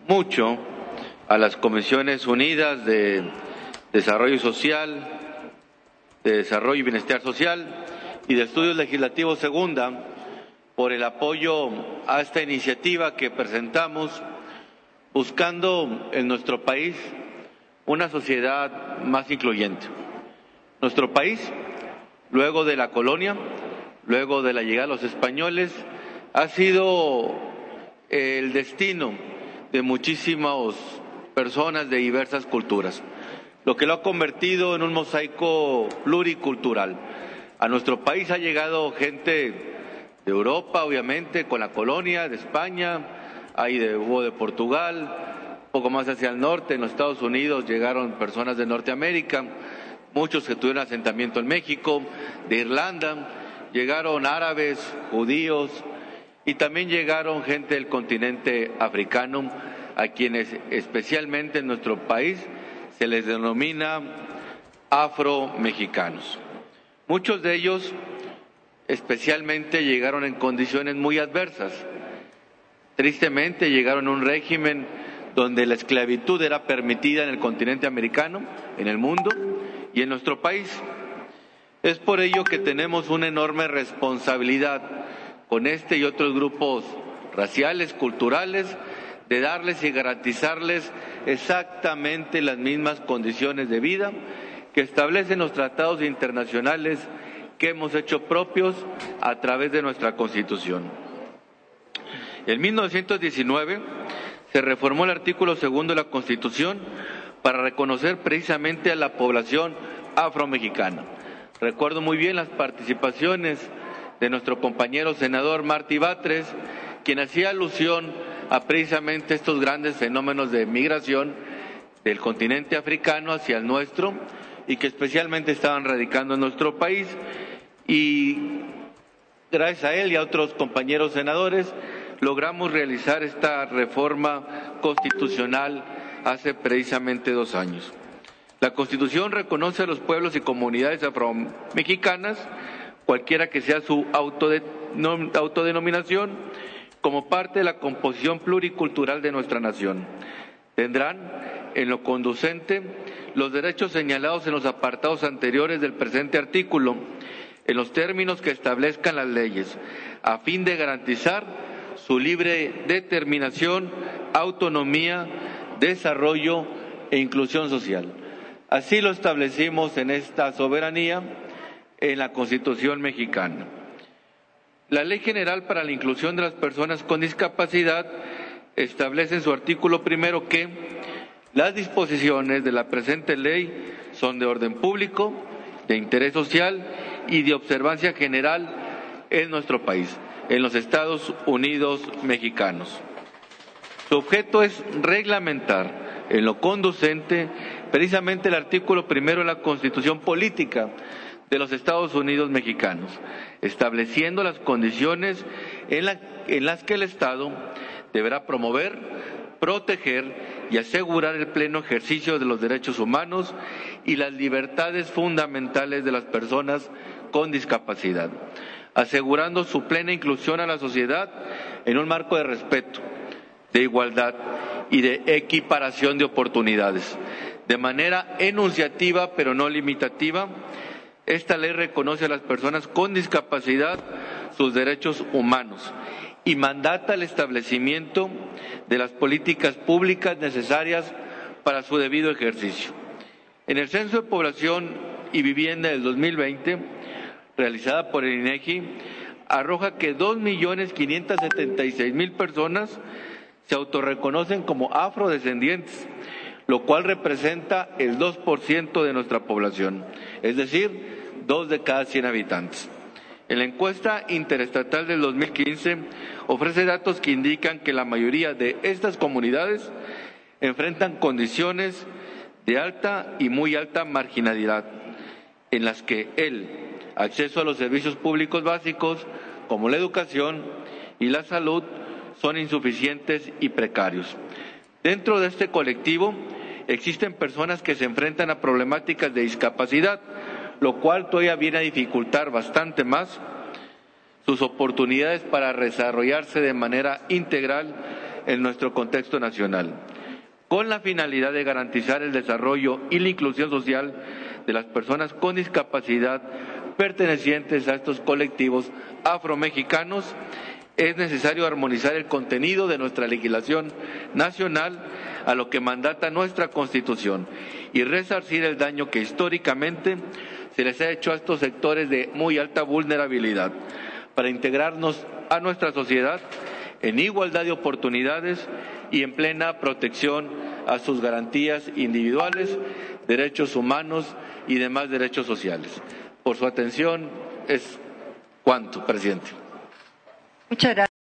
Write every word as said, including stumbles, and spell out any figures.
mucho a las Comisiones Unidas de Desarrollo Social, de Desarrollo y Bienestar Social y de Estudios Legislativos Segunda por el apoyo a esta iniciativa que presentamos buscando en nuestro país una sociedad más incluyente. Nuestro país, luego de la colonia, luego de la llegada de los españoles, ha sido el destino de muchísimas personas de diversas culturas, lo que lo ha convertido en un mosaico pluricultural. A nuestro país ha llegado gente de Europa, obviamente, con la colonia, de España, hay de, hubo de Portugal, un poco más hacia el norte, en los Estados Unidos llegaron personas de Norteamérica, muchos que tuvieron asentamiento en México, de Irlanda, llegaron árabes, judíos y también llegaron gente del continente africano, a quienes especialmente en nuestro país se les denomina afro-mexicanos. Muchos de ellos especialmente llegaron en condiciones muy adversas. Tristemente llegaron a un régimen donde la esclavitud era permitida en el continente americano, en el mundo y en nuestro país. Es por ello que tenemos una enorme responsabilidad con este y otros grupos raciales, culturales, de darles y garantizarles exactamente las mismas condiciones de vida que establecen los tratados internacionales que hemos hecho propios a través de nuestra Constitución. En mil novecientos diecinueve se reformó el artículo segundo de la Constitución para reconocer precisamente a la población afromexicana. Recuerdo muy bien las participaciones de nuestro compañero senador Martí Batres, quien hacía alusión a precisamente estos grandes fenómenos de migración del continente africano hacia el nuestro y que especialmente estaban radicando en nuestro país, y gracias a él y a otros compañeros senadores logramos realizar esta reforma constitucional hace precisamente dos años. La Constitución reconoce a los pueblos y comunidades afromexicanas, cualquiera que sea su autodenominación, como parte de la composición pluricultural de nuestra nación. Tendrán, en lo conducente, los derechos señalados en los apartados anteriores del presente artículo, en los términos que establezcan las leyes, a fin de garantizar su libre determinación, autonomía, desarrollo e inclusión social. Así lo establecimos en esta soberanía en la Constitución mexicana. La Ley General para la Inclusión de las Personas con Discapacidad establece en su artículo primero que las disposiciones de la presente ley son de orden público, de interés social y de observancia general en nuestro país, en los Estados Unidos mexicanos. Su objeto es reglamentar en lo conducente precisamente el artículo primero de la Constitución Política de los Estados Unidos mexicanos, estableciendo las condiciones en, la, en las que el Estado deberá promover, proteger y asegurar el pleno ejercicio de los derechos humanos y las libertades fundamentales de las personas con discapacidad, asegurando su plena inclusión a la sociedad en un marco de respeto, de igualdad y de equiparación de oportunidades. De manera enunciativa pero no limitativa, esta ley reconoce a las personas con discapacidad sus derechos humanos y mandata el establecimiento de las políticas públicas necesarias para su debido ejercicio. En el Censo de Población y Vivienda del dos mil veinte, realizada por el INEGI, arroja que dos millones quinientos setenta y seis mil personas se autorreconocen como afrodescendientes, lo cual representa el dos por ciento de nuestra población, es decir, dos de cada cien habitantes. En la encuesta interestatal del dos mil quince ofrece datos que indican que la mayoría de estas comunidades enfrentan condiciones de alta y muy alta marginalidad, en las que el acceso a los servicios públicos básicos, como la educación y la salud, son insuficientes y precarios. Dentro de este colectivo existen personas que se enfrentan a problemáticas de discapacidad, lo cual todavía viene a dificultar bastante más sus oportunidades para desarrollarse de manera integral en nuestro contexto nacional, con la finalidad de garantizar el desarrollo y la inclusión social de las personas con discapacidad pertenecientes a estos colectivos afromexicanos. Es necesario armonizar el contenido de nuestra legislación nacional a lo que mandata nuestra Constitución y resarcir el daño que históricamente se les ha hecho a estos sectores de muy alta vulnerabilidad, para integrarnos a nuestra sociedad en igualdad de oportunidades y en plena protección a sus garantías individuales, derechos humanos y demás derechos sociales. Por su atención es cuanto, presidente. Muchas gracias.